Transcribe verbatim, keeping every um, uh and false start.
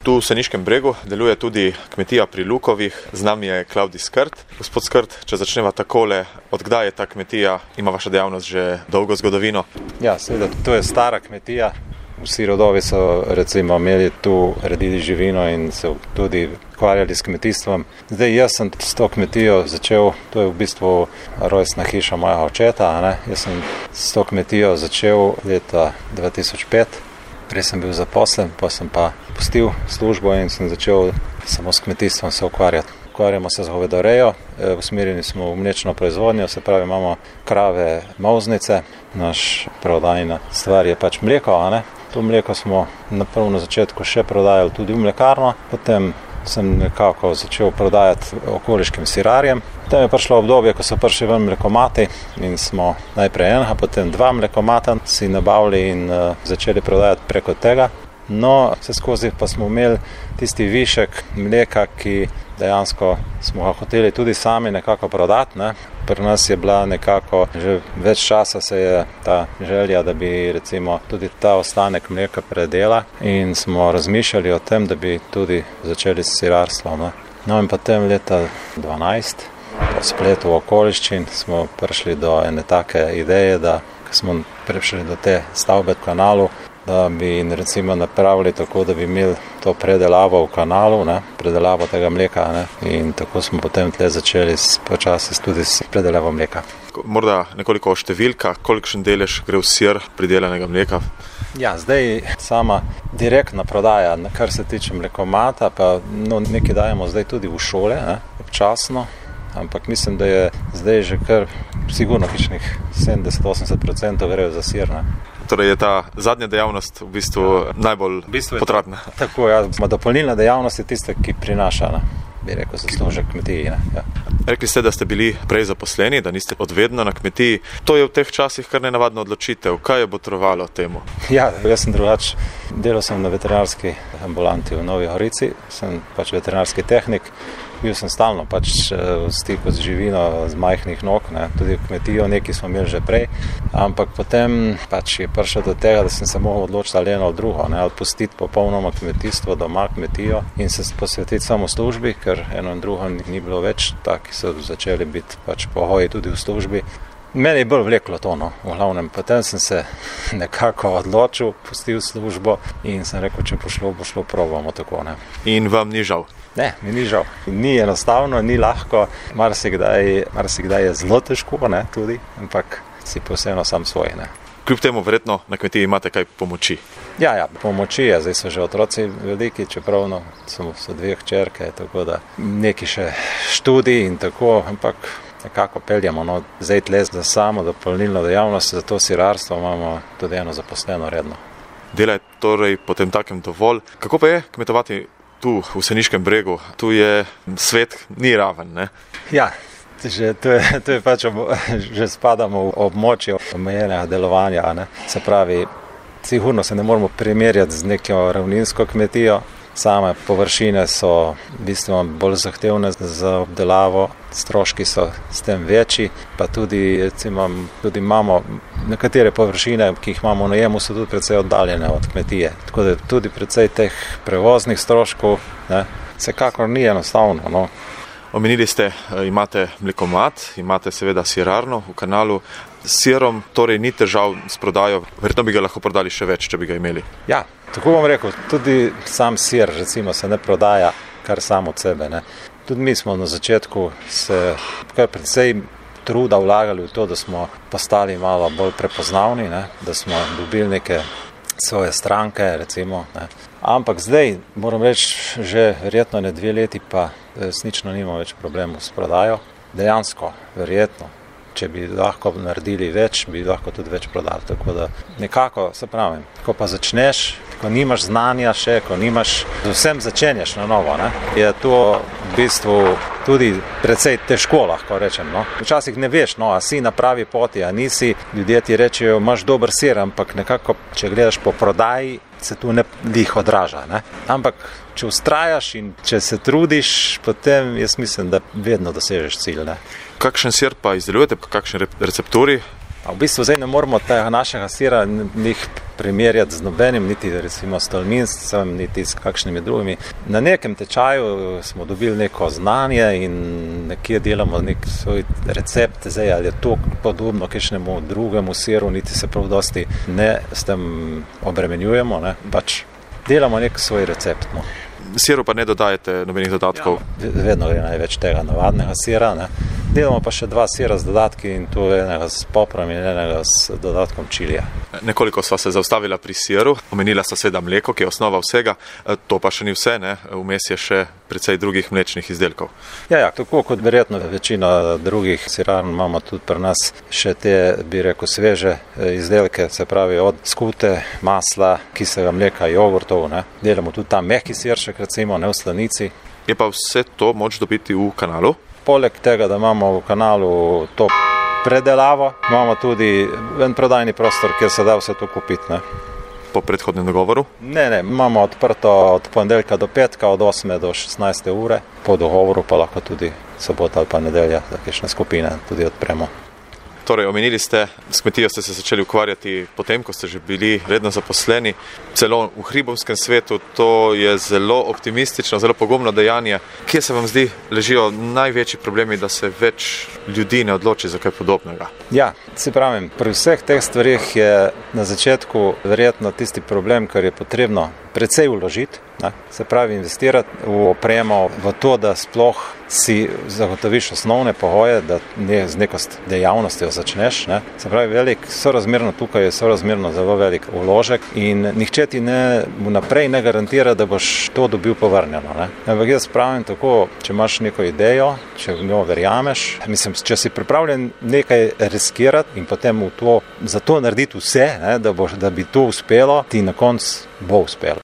Tu v Seniškem bregu deluje tudi kmetija pri Lukovih, z nami je Klavdij Skrt. Gospod Skrt, če začneva takole, od kdaj je ta kmetija, ima vaša dejavnost že dolgo zgodovino? Ja, seveda, to je stara kmetija. Vsi rodovi so recimo imeli tu, redili živino in se tudi ukvarjali s kmetijstvom. Zdaj jaz sem s to kmetijo začel, to je v bistvu rojstna hiša mojega očeta, ne? Jaz sem s to kmetijo začel leta dva tisoč pet. Prej sem bil zaposlen, pa sem pa pustil službo in sem začel samo s kmetijstvom se ukvarjati. Ukvarjamo se z govedorejo, usmerjeni smo v mlečno proizvodnjo, se pravi imamo krave, molznice, naš prodajna stvar je pač mleko, a ne? To mleko smo na prvo na začetku še prodajali tudi v mlekarno, potem sem nekako začel prodajati okoliškim sirarjem. Potem je prišlo obdobje, ko so prišli ven mlekomati in smo najprej enega, potem dva mlekomata si nabavili in uh, začeli prodajati preko tega. No, vse skozi pa smo imeli tisti višek mleka, ki dejansko smo ga hoteli tudi sami nekako prodati, ne. Pri nas je bila nekako, že več časa se je ta želja, da bi recimo tudi ta ostanek mleka predela in smo razmišljali o tem, da bi tudi začeli s sirarstvom, ne. No in potem leta dvanajst, po spletu okoliščin, smo prišli do ene take ideje, da smo prišli do te stavbe v kanalu, da bi recimo napravili tako, da bi imeli to predelavo v kanalu, ne, predelavo tega mleka, ne, in tako smo potem tle začeli počasi tudi s predelavo mleka. Morda nekoliko o številkah, kolikšen delež gre v sir pridelanega mleka? Ja, zdaj sama direktna prodaja, kar se tiče mlekomata, pa no, nekaj dajemo zdaj tudi v šole, ne, občasno, ampak mislim, da je zdaj že kar sigurno kičnih sedemdeset do osemdeset procentov grejo za sir, ne. Torej je ta zadnja dejavnost v bistvu najbolj v bistvu potratna. Tako, ja, dopolnilna dejavnost je tista, ki prinaša, ne, bi rekel, zaslužek kmetiji, ne, ja. Rekli ste, da ste bili prej zaposleni, da niste odvedno na kmetiji. To je v teh časih kar nenavadna odločitev. Kaj je botrovalo temu? Ja, jaz sem drugač. Delal sem na veterinarski ambulanti v Novi Gorici, sem pač veterinarski tehnik. Bil sem stalno pač v stiku z živino, z majhnih nog, ne, tudi v kmetijo, nekaj smo imeli že prej, ampak potem pač je prišlo do tega, da sem se mogel odločiti ali eno ali drugo, ne, odpustiti popolnoma kmetijstvo, doma kmetijo in se posvetiti samo službi, ker eno in drugo ni bilo več, taki so začeli biti pač pohoji tudi v službi. Meni je bolj vleklo to, no, v glavnem. Potem sem se nekako odločil, pustil službo in sem rekel, če bo šlo, bo šlo, probamo tako, ne. In vam ni žal? Ne, mi ni žal. Ni enostavno, ni lahko, marsikdaj, marsikdaj je zelo težko, ne, tudi, ampak si posebno sam svoj, ne. Kljub temu verjetno na kmetiji imate kaj pomoči? Ja, ja, pomoči je, zdaj so že otroci veliki, čeprav no, so, so dve hčerke, tako da neki še študij in tako, ampak nekako peljamo, no, zdaj tle za samo dopolnilno dejavnost, za to sirarstvo imamo tudi eno zaposleno redno. Dela je torej potem takem dovolj. Kako pa je kmetovati tu v Seniškem bregu? Tu je svet ni raven, ne? Ja, že, to, je, to je pač, ob, že spadamo v območje omejenega delovanja, ne? Se pravi, sigurno se ne moramo primerjati z neko ravninsko kmetijo. Same površine so v bistvu bolj zahtevne za obdelavo, stroški so s tem večji, pa tudi, recimo, tudi imamo nekatere površine, ki jih imamo v najemu, so tudi precej oddaljene od kmetije. Tako da tudi precej teh prevoznih stroškov, ne, vsekakor ni enostavno, no. Omenili ste, imate mlekomat, imate seveda sirarno v kanalu. S sirom torej ni težav s prodajo, verjetno bi ga lahko prodali še več, če bi ga imeli. Ja, tako bom rekel, tudi sam sir recimo se ne prodaja kar sam od sebe, ne. Tudi mi smo na začetku se kar precej truda vlagali v to, da smo postali malo bolj prepoznavni, ne, da smo dobili neke svoje stranke, recimo, ne. Ampak zdaj, moram reči, že verjetno ne dve leti pa resnično nima več problemov s prodajo. Dejansko, verjetno, če bi lahko naredili več, bi lahko tudi več prodali. Tako da nekako, se pravim, ko pa začneš, ko nimaš znanja še, ko nimaš, z vsem začenjaš na novo, ne, je to v bistvu tudi precej težko, lahko rečem, no. Včasih ne veš, no, a si na pravi poti, a nisi, ljudje ti rečejo, imaš dober sir, ampak nekako, če gledaš po prodaji, se tu ne lih odraža, ne. Ampak, če vztrajaš in če se trudiš, potem jaz mislim, da vedno dosežeš cilj, ne. Kakšen sir pa izdelujete, kakšen recepturi? V bistvu zdaj ne moramo tega našega sira njih primerjati z nobenim, niti recimo s Tolmincem, niti s kakšnimi drugimi. Na nekem tečaju smo dobili neko znanje in nekje delamo nek svoj recept, zdaj ali je to podobno kakšnemu drugemu siru, niti se prav dosti ne s tem obremenjujemo, ne, pač delamo nek svoj recept. No. Siru pa ne dodajete nobenih dodatkov? Ja, vedno je največ tega navadnega sira, ne. Delamo pa še dva sira z dodatki in to je enega s poprom in enega s dodatkom čilija. Nekoliko sva se zaustavila pri siru, omenila sta seveda mleko, ki je osnova vsega, to pa še ni vse, ne, vmes je še precej drugih mlečnih izdelkov. Ja, ja, tako kot verjetno večina drugih sirarn imamo tudi pri nas še te, bi rekel, sveže izdelke, se pravi od skute, masla, kislega mleka, jogurtov, ne. Delamo tudi tam mehki sirček, recimo, ne v slanici. Je pa vse to moč dobiti v Kanalu? Poleg tega, da imamo v Kanalu to predelavo, imamo tudi en prodajni prostor, kjer se da vse to kupiti, ne. Po predhodnem dogovoru? Ne, ne, imamo odprto od ponedeljka do petka, od osme do šestnajste ure, po dogovoru pa lahko tudi sobota ali pa nedelja, za kakšne skupine tudi odpremo. Torej, omenili ste, s kmetijo ste se začeli ukvarjati potem, ko ste že bili redno zaposleni, celo v hribovskem svetu, to je zelo optimistično, zelo pogumno dejanje. Kje se vam zdi ležijo največji problemi, da se več ljudi ne odloči za kaj podobnega? Ja, si pravim, pri vseh teh stvarih je na začetku verjetno tisti problem, ker je potrebno precej vložiti, ne? Se pravi investirati v opremo, v to, da sploh si zagotoviš osnovne pogoje, da ne z neko dejavnostjo začneš. Ne? Se pravi, velik, sorazmerno tukaj je sorazmerno zelo velik vložek in nihče ti ne vnaprej ne garantira, da boš to dobil povrnjeno. Ne? Ampak jaz pravim tako, če imaš neko idejo, če v njo verjameš, mislim, če si pripravljen nekaj riskirati in potem v to, za to narediti vse, ne? Da, boš, da bi to uspelo, ti na koncu bo uspelo.